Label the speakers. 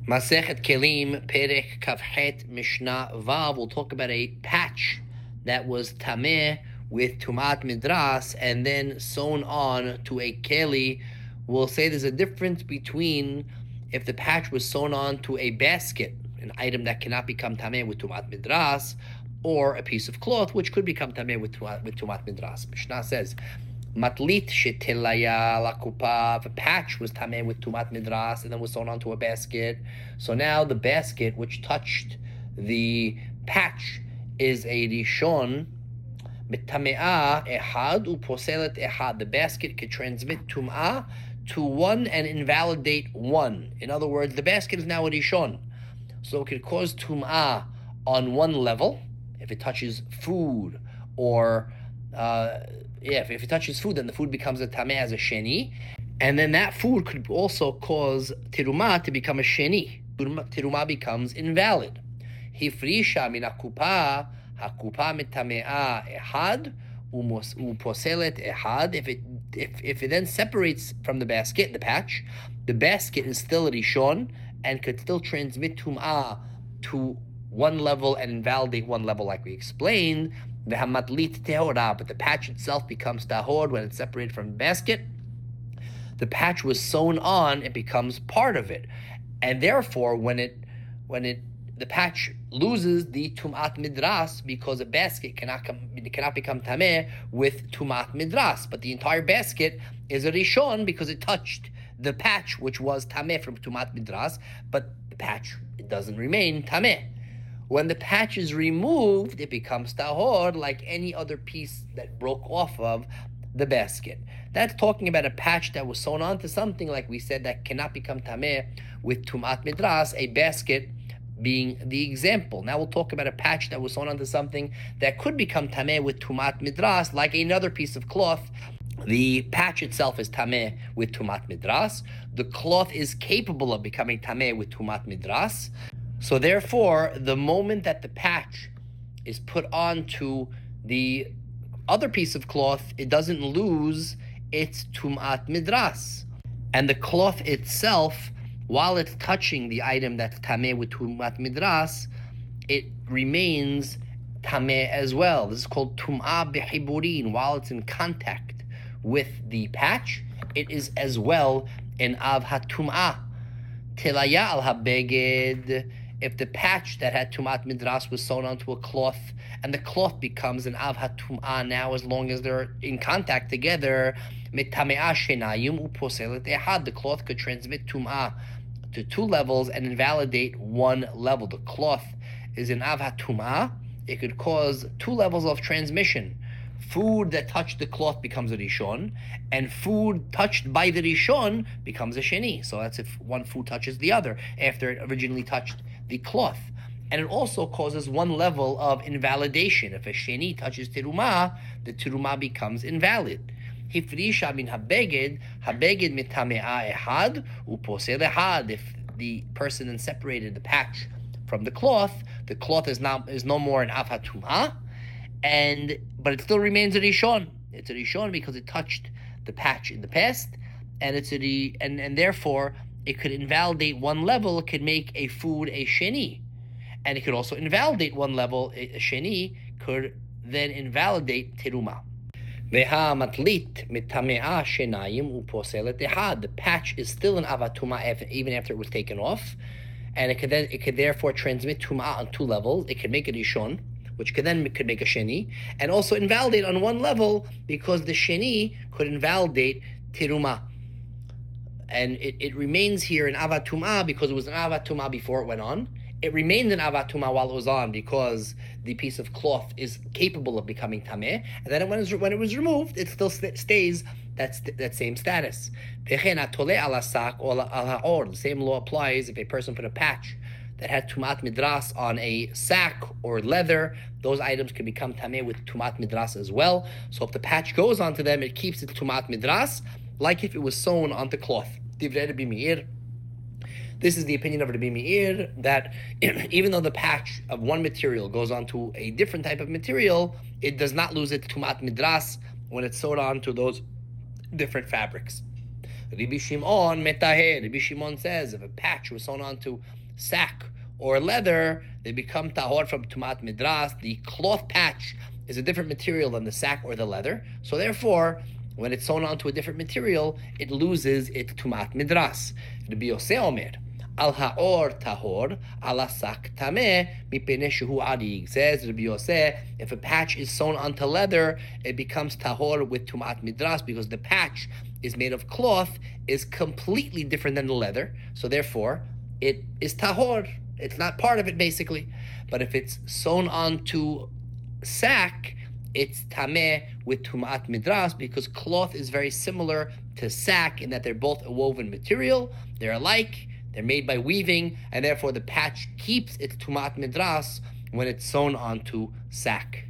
Speaker 1: Masechet Kelim, Perek Kafhet Mishnah Vav. We'll talk about a patch that was tameh with tumat midras and then sewn on to a keli. We'll say there's a difference between if the patch was sewn on to a basket, an item that cannot become tameh with tumat midras, or a piece of cloth which could become tameh with tumat midras. Mishnah says, Matlit shetelaya lakupa. If a patch was tameh with tumat midras and then was sewn onto a basket, so now the basket which touched the patch is a rishon mitamea ehad uposelet ehad. The basket could transmit tum'ah to one and invalidate one. In other words, the basket is now a rishon, so it could cause tum'ah on one level if it touches food, or if it touches food, then the food becomes a tameh as a sheni, and then that food could also cause tirumah to become a sheni. Tirumah becomes invalid. Hifrisha min hakupa mitamea ehad uposelet ehad. If it then separates from the basket, the patch, the basket is still a rishon and could still transmit tum'ah to one level and invalidate one level, like we explained. The hamatlit tehorah, but the patch itself becomes tahor when it's separated from the basket. The patch was sewn on; it becomes part of it, and therefore, when the patch loses the tumat midras, because a basket cannot become tameh with tumat midras, but the entire basket is a rishon because it touched the patch, which was tameh from tumat midras, but the patch, it doesn't remain tameh. When the patch is removed, it becomes tahor like any other piece that broke off of the basket. That's talking about a patch that was sewn onto something, like we said, that cannot become tameh with tumat midras, a basket being the example. Now we'll talk about a patch that was sewn onto something that could become tameh with tumat midras, like another piece of cloth. The patch itself is tameh with tumat midras. The cloth is capable of becoming tameh with tumat midras. So therefore, the moment that the patch is put onto the other piece of cloth, it doesn't lose its tumat midras. And the cloth itself, while it's touching the item that's tameh with tumat midras, it remains tameh as well. This is called tum'ah behiburin. While it's in contact with the patch, it is as well an av hatum'ah. Telaya al habeged. If the patch that had tumat midras was sewn onto a cloth, and the cloth becomes an av hatum'ah now, as long as they're in contact together, mitamea shenayim uposelet ehad. The cloth could transmit tum'ah to two levels and invalidate one level. The cloth is an av hatum'ah. It could cause two levels of transmission. Food that touched the cloth becomes a rishon, and food touched by the rishon becomes a sheni. So that's if one food touches the other after it originally touched the cloth. And it also causes one level of invalidation. If a sheni touches terumah, the terumah becomes invalid. Hifrisha min habeged mitamea ehad uposel ehad. If the person then separated the patch from the cloth is no more an av hatum'ah, but it still remains a rishon. It's a rishon because it touched the patch in the past, and and therefore it could invalidate one level. It could make a food a sheni, and it could also invalidate one level. A sheni could then invalidate terumah. Veha matlit mitamea shenayim uposelet ehad. The patch is still an av hatum'ah even after it was taken off, and it could therefore transmit tum'ah on two levels. It could make a rishon, which could make a sheni, and also invalidate on one level, because the sheni could invalidate terumah. And it remains here in av hatum'ah because it was an av hatum'ah before it went on. It remained an av hatum'ah while it was on because the piece of cloth is capable of becoming tameh, and then when it was removed, it still stays that same status. The same law applies if a person put a patch that had tumat midras on a sack or leather. Those items can become tameh with tumat midras as well. So if the patch goes onto them, it keeps its tumat midras, like if it was sewn onto cloth. Divrei Rabbi Meir. This is the opinion of Rabbi Meir, that even though the patch of one material goes onto a different type of material, it does not lose its tumat midras when it's sewed onto those different fabrics. Rabbi Shimon metaher. Rabbi Shimon says if a patch was sewn onto sack or leather, they become tahor from tumat midras. The cloth patch is a different material than the sack or the leather, so therefore, when it's sewn onto a different material, it loses its tumat midras. Rabbi Yosef Omer, al haor tahor, ala sak tameh, mipnei shehu arig. Says Rabbi Yosef, if a patch is sewn onto leather, it becomes tahor with tumat midras because the patch is made of cloth, is completely different than the leather, so therefore it is tahor. It's not part of it, basically. But if it's sewn onto sack, it's tameh with tumat midras because cloth is very similar to sack in that they're both a woven material. They're alike. They're made by weaving, and therefore the patch keeps its tumat midras when it's sewn onto sack.